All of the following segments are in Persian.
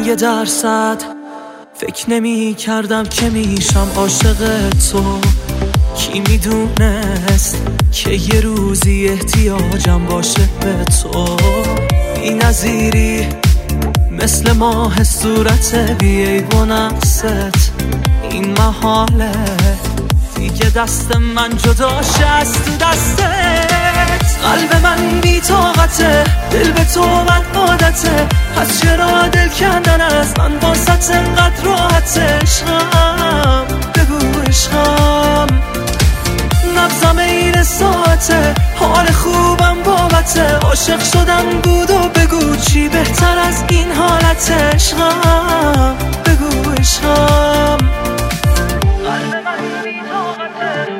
1% فکر نمی کردم که میشم عاشق تو. کی میدونست که یه روزی احتیاجم باشه به تو. بی نظیری مثل ماه صورت بیعیب و نقصت. این محاله دیگه دست من جداشه از تو دستت. قلب من بی طاقته، دل به تو من عادته. پس چرا دل کندن از من واسط انقدر راحته؟ عشقم بگو عشقم، نبضم این ساعته، حال خوبم بابته. عاشق شدم بود و بگو چی بهتر از این حالته؟ عشقم بگو عشقم. قلب من بی طاقته.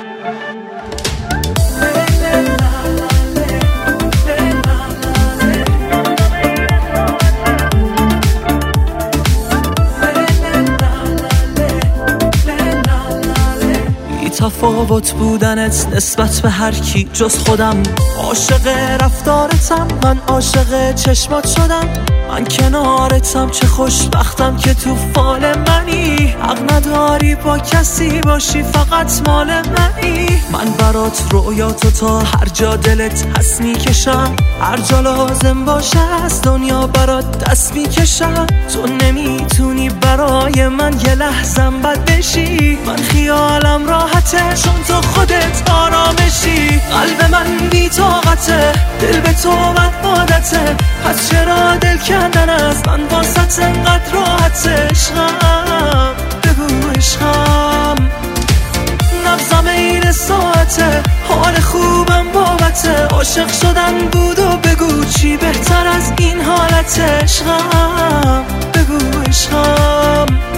تفاوت بودنت نسبت به هر کی جز خودم. عاشق رفتارتم، من عاشق چشمات شدم. من کنارتم، چه خوشبختم که تو فال منی. حق نداری با کسی باشی، فقط مال منی. من برات رویاتو تا هر جا دلت هست میکشم. هر جا لازم باشه از دنیا برات دست میکشم. تو نمیتونی برای من یه لحظم بد بشی. من خیالم راحته چون تو خودت آرامشی. قلب من بی طاقته، دل به تو من عادته. پس چرا دل کندن از من واسط انقدر راحته؟ عشقم بگو عشقم، نبضم این ساعته، حال خوبم بابته. عاشق شدن بود و بگو چی بهتر از این حالته؟ عشقم بگو عشقم.